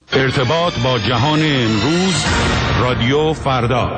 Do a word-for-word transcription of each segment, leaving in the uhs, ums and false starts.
ارتباط با جهان امروز، رادیو فردا.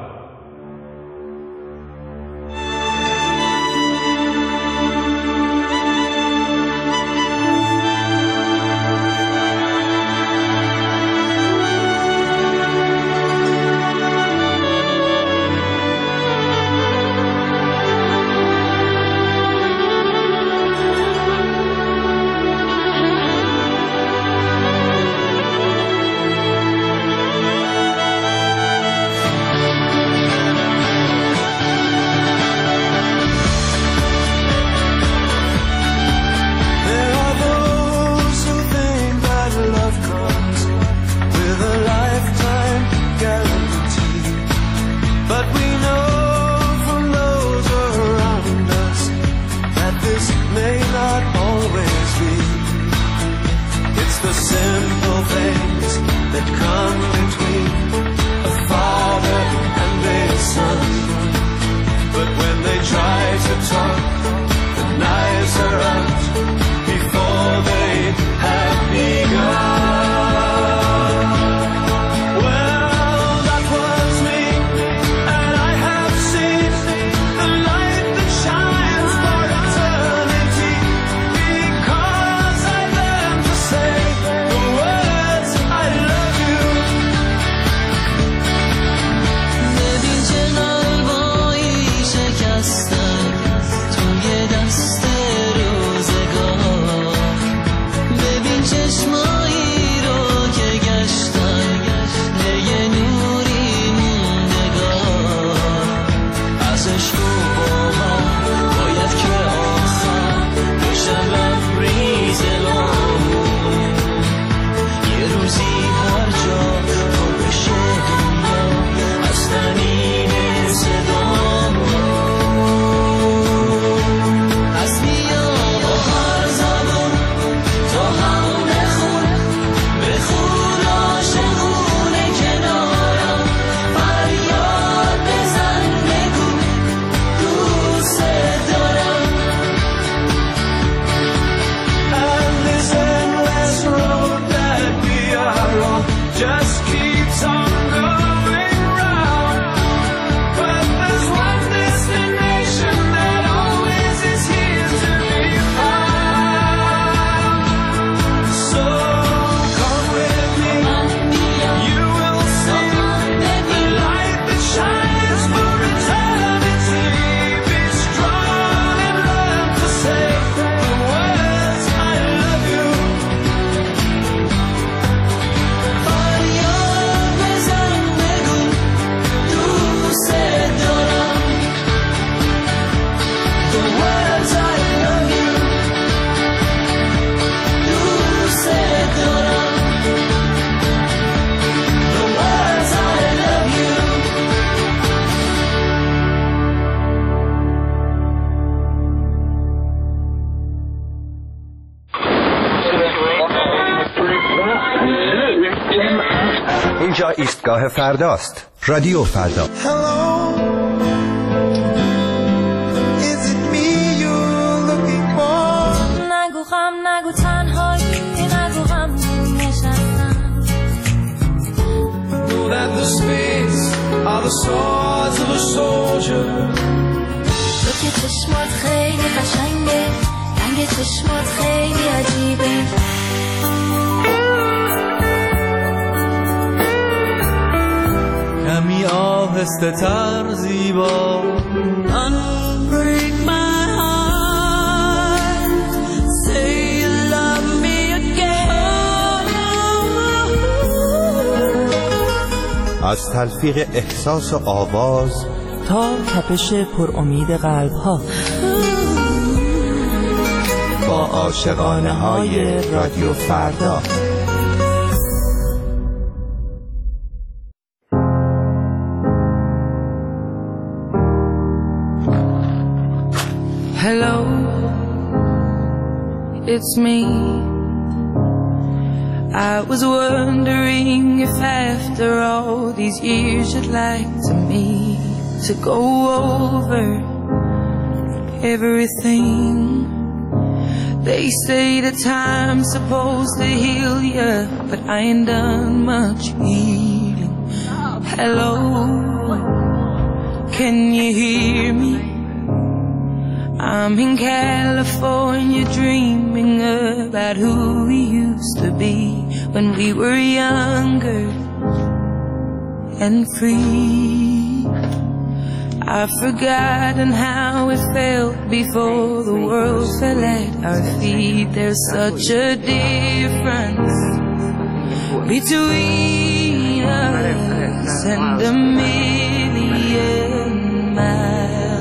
اینجا ایستگاه فرداست. رادیو فردا. نگو غم، نگو تنهایی، نگو غم نشستم. Know that the spades are the swords of a soldier. تو که چشمات خیلی قشنگه، رنگ چشمات خیلی عجیبه. کمی آهسته تر زیبا. Unbreak my heart, say you love me again. از تلفیق احساس و آواز تا تپش پر امید قلب ها، با عاشقانه های رادیو فردا. Hello, it's me. I was wondering if after all these years you'd like to meet, to go over everything. They say the time's supposed to heal ya, but I ain't done much healing. Hello, can you hear me? I'm in California dreaming about who we used to be when we were younger and free. I've forgotten how it felt before the world fell at our feet. There's such a difference between us and a million miles.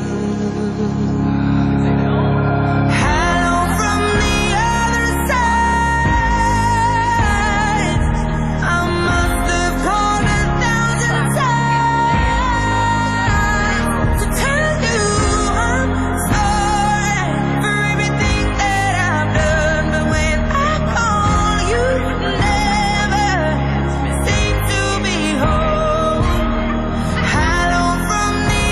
Hello from the other side. I must have called a thousand times to tell you I'm sorry for everything that I've done. But when I call, you never seem to be home. Hello from the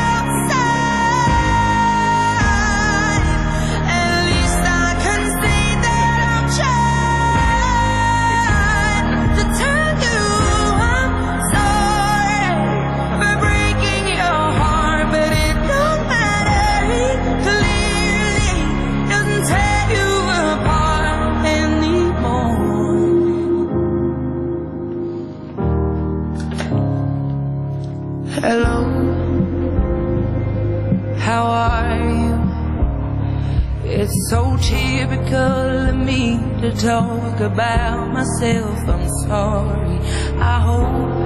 outside. At least I can say that I've tried to tell you I'm sorry for breaking your heart, but it don't matter. It clearly doesn't tear you apart anymore. Hello, how are you? It's so typical of me to talk about myself. I'm sorry. I hope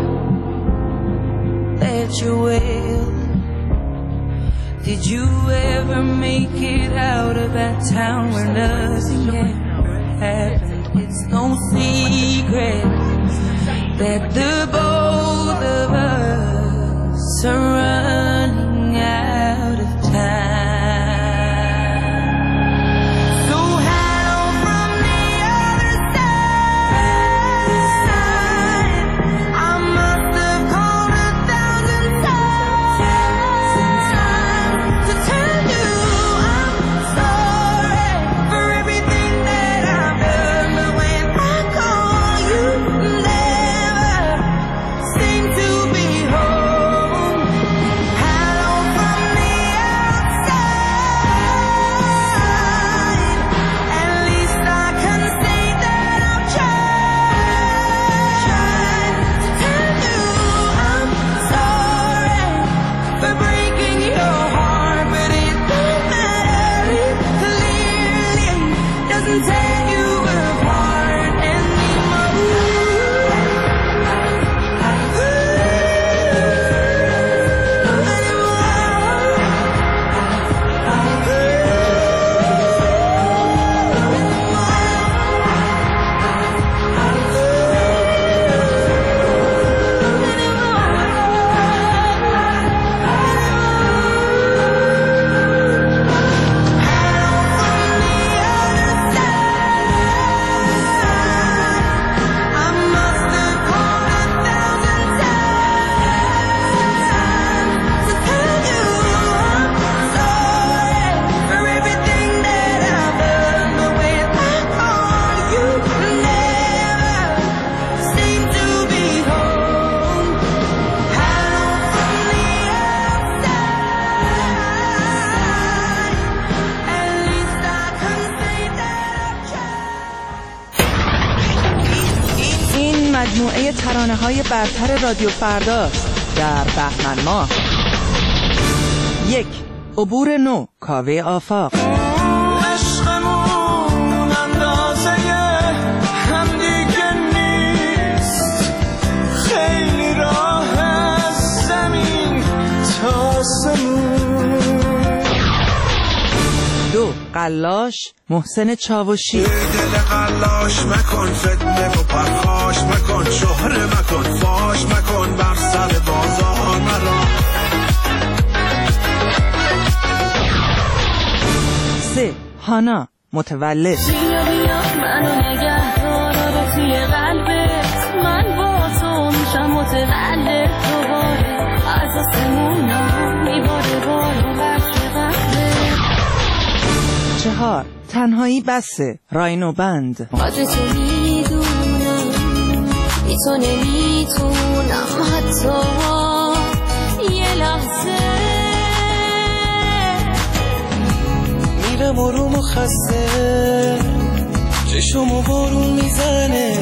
that you're well. Did you ever make it out of that town where nothing ever happened? It's no secret that the both of us are running out of time. So hello from the other side. I must have called a thousand times to tell you I'm sorry for everything that I've done. But when I call, you never seem to be home. Hello from the outside. At least I can say that I've tried to tell you I'm sorry for breaking your heart, but it don't matter. It clearly doesn't tear you apart مجموعه ترانه‌های برتر رادیو فردا در بهمن ماه. یک، عبور نو، کاوه آفاق. عشقمون اندازه هم دیگه نیست، خیلی راه از زمین تا آسمون. دو، قلاش، محسن چاوشی. دل قلاش مکن، فتنه و پرخاش مکن، شهره مکن، فاش مکن، بر سر بازار مرا. سه، هانا، متولد. بیا بیا منو نگه دار رو توی قلبت، من با تو میشم متولد دوباره، از آسمونا میباره بارو بچه قهره. چهار، تنهایی بسه راینو بند. قدر تو میدونم بی تو نمیتونم حتی یه لحظه. میرم آروم و خسته چشمو بارون میزنه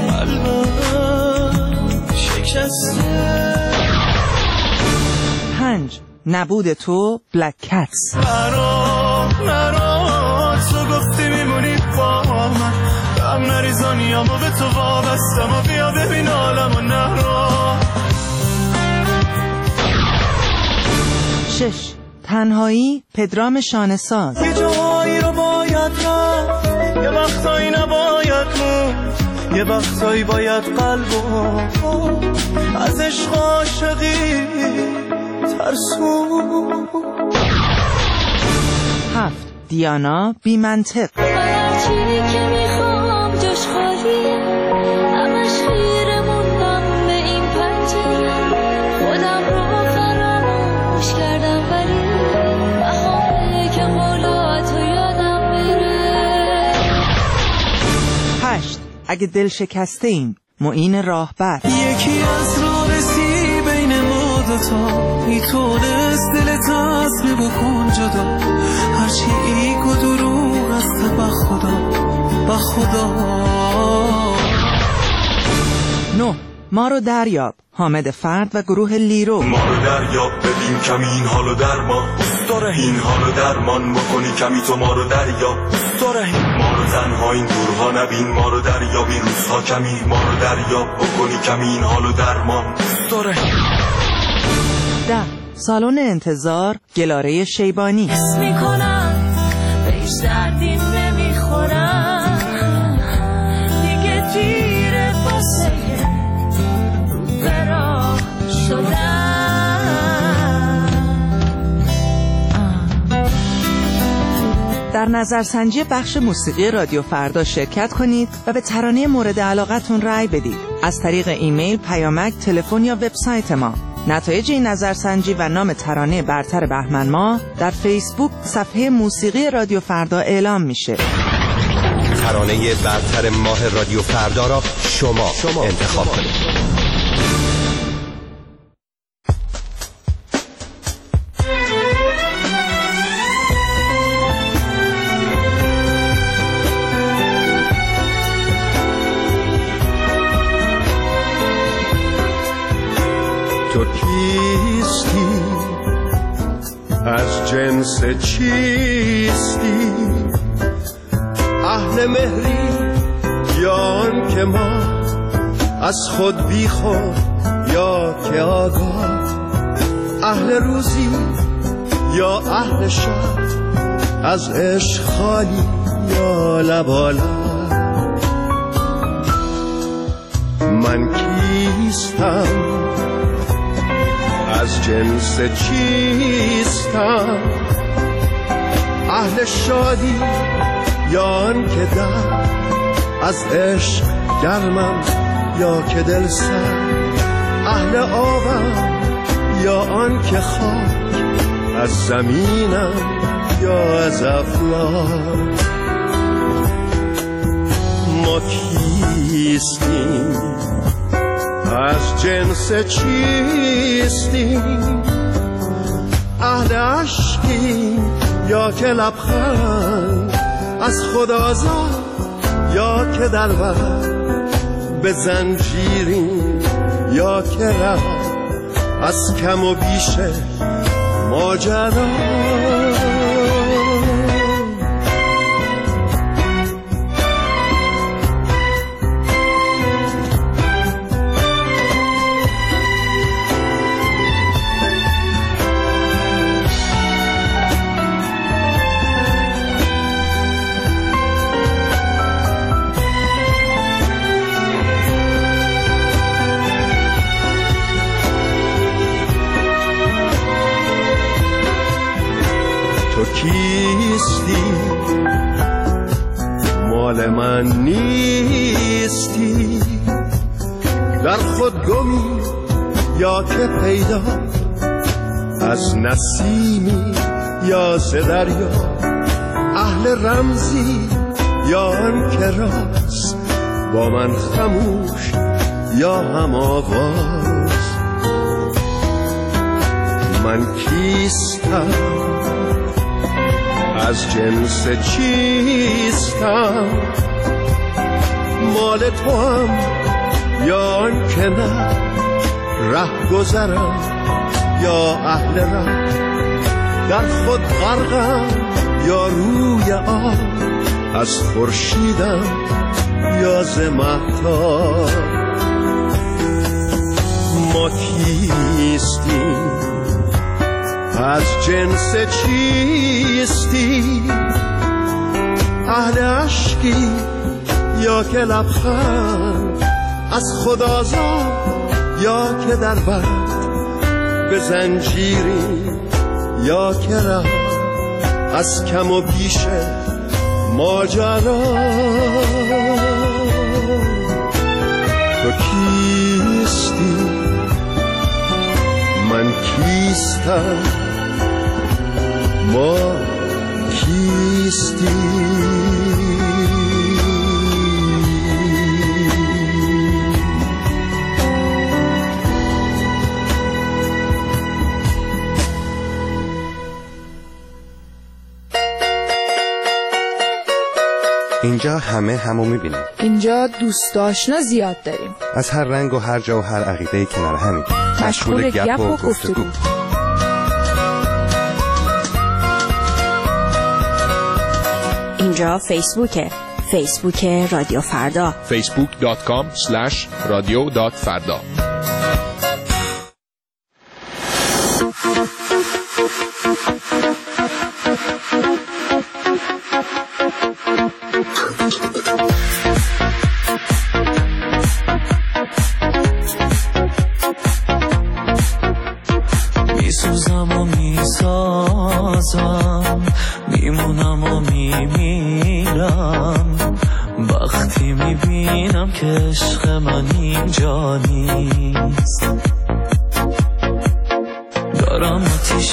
قلبم شکسته. پنج نبود تو بلک کتس. نرو نرو تو گفتی میمونی با من غم نریزانیامو به تو وابستم و بیا ببین عالمو. نرو. شش تنهایی پدرام شانه‌ساز. یه جایی رو باید رفت یه وقتایی نباید موند یه وقتایی باید قلبو از عشق عاشقی ترسون. هفت دیانا بی منطق. هر چیزی که میخوام جاش خالیه همش خیره موندم به این پنجره خودم رو فراموش کردم ولی بهاره که قولاتو یادم بره. هشت اگه دل شکسته ایم معین راهبر. یکی از راه رسی بین ما دوتا میتونست دلت از می بکن جدا هرچی ایگ و دروغ است با خدا با خدا. نه ما رو دریاب حامد فرد و گروه لیرو. ما رو دریاب ببین کمی این حالو در ما دوست داره این حالو درمان بکنی کمی تو ما رو دریاب دوست داره ما رو تنها این دورها نبین ما رو دریاب این روزها کمی ما رو دریاب بکنی کمی این حالو درمان دوست داره. ده سالن انتظار گلاره شیبانی. حس میکنم بهش دردیم نمیخورم دیگه دیره واسه رو برا شدم. در نظرسنجی بخش موسیقی رادیو فردا شرکت کنید و به ترانه مورد علاقتون رأی بدید از طریق ایمیل، پیامک، تلفن یا وبسایت ما. نتایج این نظرسنجی و نام ترانه برتر بهمن ماه در فیسبوک صفحه موسیقی رادیو فردا اعلام میشه. ترانه برتر ماه رادیو فردا را شما, شما انتخاب کنید. تو کیستی از جنس چیستی اهل مهری یا آن که ما از خود بی خود یا که آگاه اهل روزی یا اهل شب از عشق خالی یا لبالا. من کیستم از جنس چیستم اهل شادی یا آن که در از عشق گرمم یا که دل سر اهل آبم یا آن که خاک از زمینم یا از افلاک. ما کیستیم از جنس چیستیم اهل عشقیم یا که لبخند از خود آزاد یا که دلبر به زنجیریم یا که ره از کم و بیش ماجرا. تو کیستی مال من نیستی در خود گمی یا که پیدا از نسیمی یا ز دریا اهل رمزی یا آن که راست با من خموش یا هم آواز. من کیستم، از جنس چیستم، مال تو هم یا آن که نه، ره گذرم یا اهل ره، در خود غرقم یا روی آب، از خورشیدم یا ز مهتاب. ما کیستیم، از جنس چیستی، اهل عشقی یا که لبخند، از خدازاد یا که در بند، به زنجیری یا که ره، از کم و بیش ماجرا. تو کیستی، من کیستم، ما کیستی. اینجا همه همو میبینیم. اینجا دوست آشنا زیاد داریم، از هر رنگ و هر جا و هر عقیده کنار همین، مشغول گپ و گفتگو. اینجا فیسبوکه، فیسبوک رادیو فردا، فیسبوک دات کام اسلش رادیو دات فردا. میسوزم و میسازم، میمونم و میمیرم، وقتی میبینم که عشق من اینجا نیست. دارم آتیش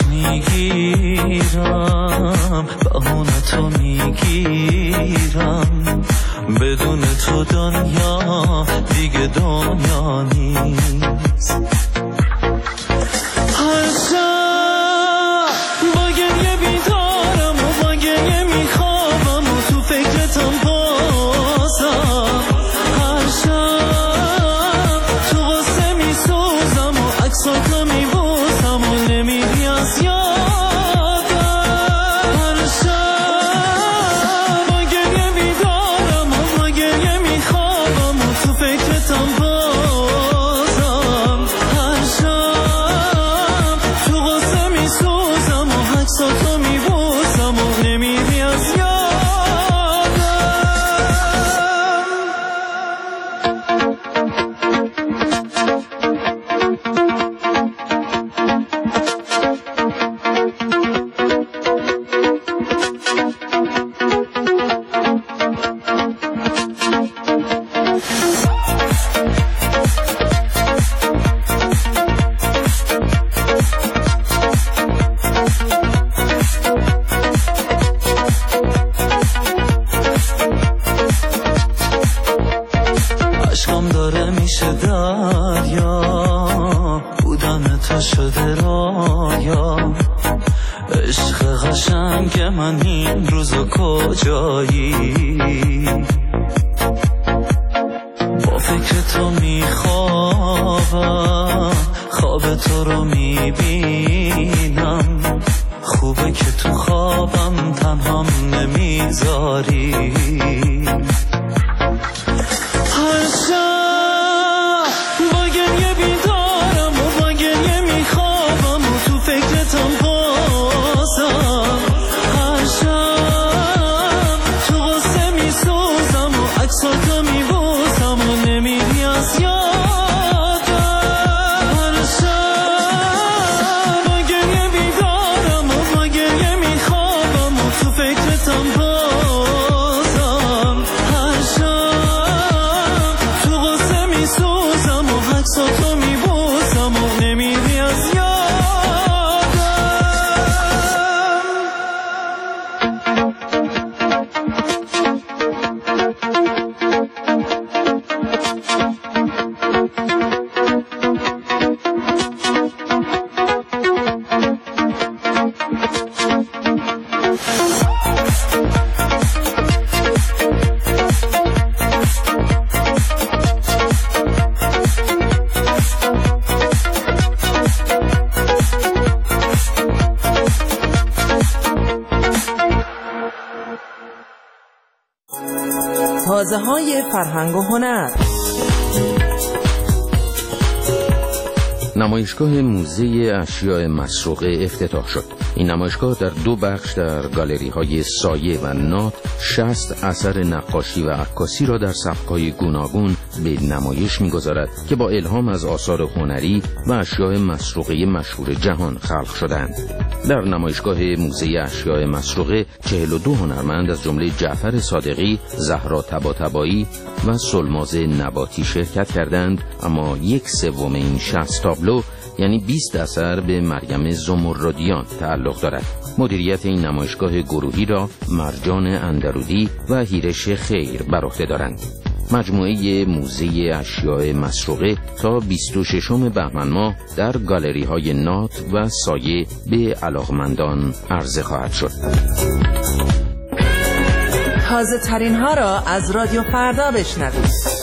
میگیرم، بهونتو میگیرم، بدون تو دنیا دیگه دنیا نیست. هر شب با گریه بیدارم و با گریه میخوابم و تو فکرتم بازم. هر شب تو غصه میسوزم و عکساتو میبوسم و نمیری از یادم. هر شب با گریه بیدارم و با گریه میخوابم و تو فکرتم بازم. هر شب تو غصه میسوزم و عکساتو میبوسم و نمیری از یادم. عشقم داره میشه دریا، بودن تو شده رایا. عشق قشنگ من این روزو کجایی؟ با فکر تو میخوابم، خواب تو رو میبینم، خوبه که تو خوابم تنهام نمیذاری. هر شب با گریه بیدارم و با گریه میخوابم و تو فکرتم بازم. هر شب تو غصه میسوزم و عکساتو میبوسم و نمیری از یادم. هر شب با گریه بیدارم و با گریه میخوابم و تو فکرتم بازم. آوازه های فرهنگ و هنر. نمایشگاه موزه اشیاء مسروقه افتتاح شد. این نمایشگاه در دو بخش در گالری های سایه و نات شصت اثر نقاشی و عکاسی را در سبک‌های گوناگون به نمایش می‌گذارد که با الهام از آثار هنری و اشیاء مسروقه مشهور جهان خلق شدند. در نمایشگاه موزه اشیاء مسروقه چهل و دو هنرمند از جمله جعفر صادقی، زهرا طباطبایی و سلماز نباتی شرکت کردند، اما یک سوم این شصت تابلو یعنی بیست اثر به مریم زمردیان تعلق دارد. مدیریت این نمایشگاه گروهی را مرجان اندرودی و هیرش خیر بر عهده دارند. مجموعه موزه اشیاء مسروقه تا بیست و ششم بهمن ماه در گالری های نات و سایه به علاقمندان عرضه خواهد شد. تازه ترین ها را از رادیو فردا بشنوید.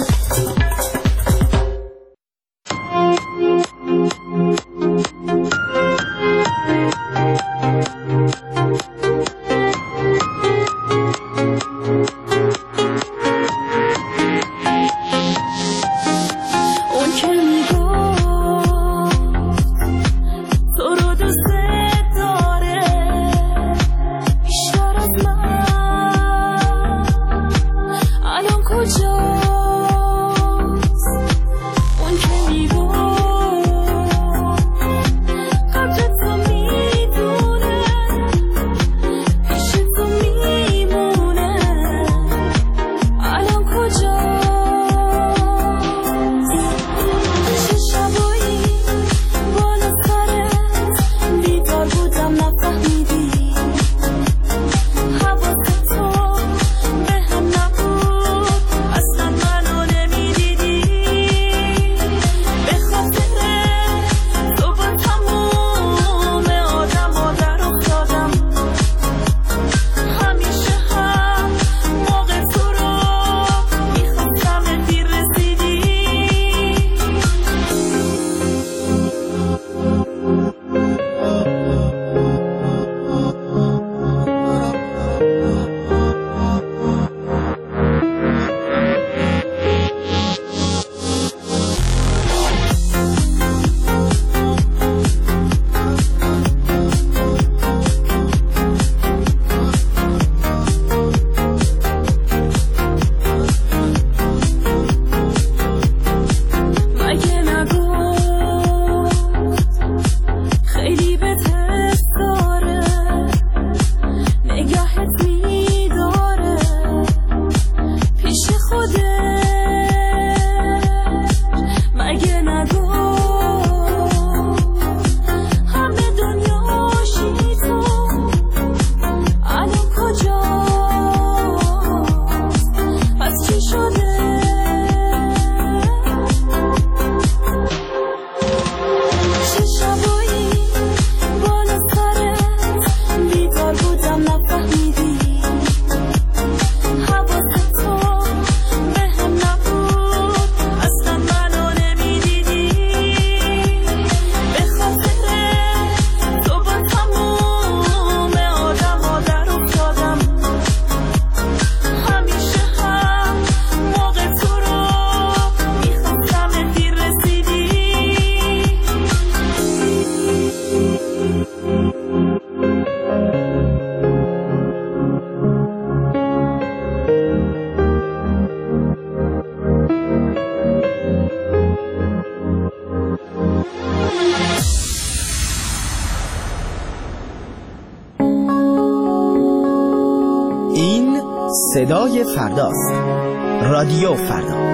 صدای فرداست. رادیو فردا.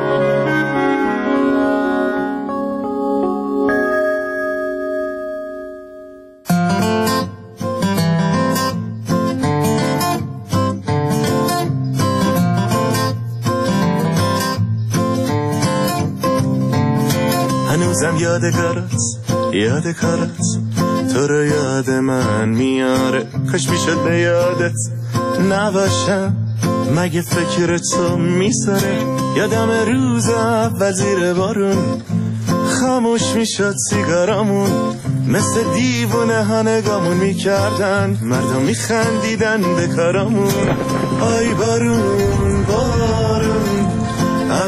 هنوزم یادگارت یادگارت تو رو یاد من میاره، کاش میشد به یادت نباشم، مگه فکر تو میساره. یادم روز اول زیر بارون خاموش میشد سیگارامون، مثل دیوونه ها نگامون میکردن، مردم میخندیدن به کارامون. آی بارون بارون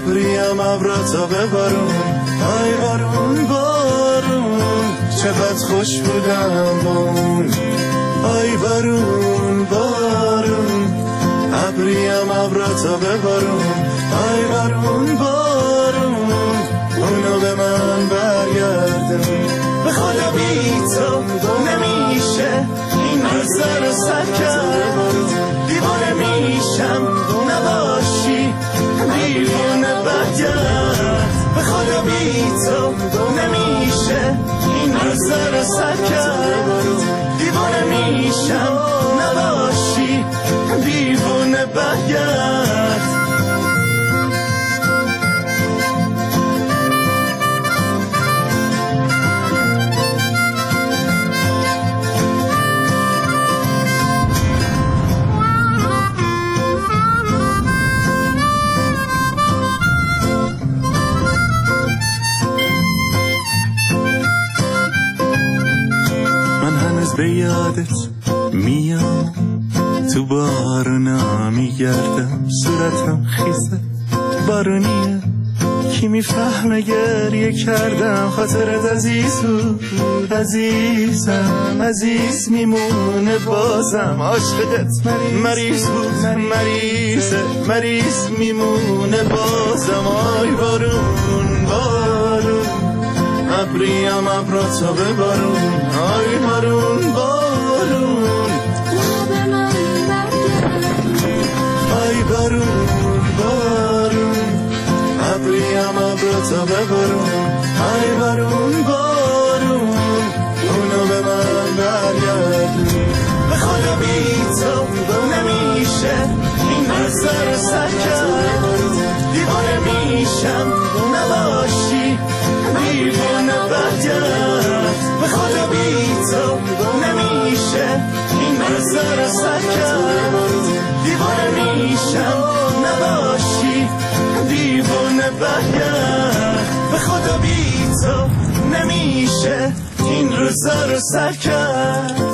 ابریم ابرتا ببارون آی بارون بارون چقدر خوش بودم با اون آی بارون بارون ابریم ابرتا ببارون آی بارون بارون اونو به من برگردون به خدا بی تو نمیشه این روزا رو سر کرد دیوانه میشم نباشی دیوانه برگرد به خدا بی تو نمیشه این روزا رو سر کرد دیوانه میشم نباشی دیوانه برگرد به یادت میام تو بارنا میگردم صورتم خیزه بارونیه کی میفهمه گریه کردم خاطرت عزیز بود عزیزم عزیز میمونه بازم عاشقت مریض بود مریضه مریض میمونه بازم آی بارون بارون ابریم ابراتا ببارون آی بارون بارون لب من برگرد آی بارون بارون ابریم ابراتا ببارون آی بارون بارون اونو به من برگرد به خدا بی تو نمیشه این روزا رو سر کرد دیوانه میشم نباشی دیوانه برگرد به خدا بی تو نمیشه این روزا رو سر کرد دیوانه میشم نباشی دیوانه برگرد به خدا بی تو نمیشه این روزا رو سر کرد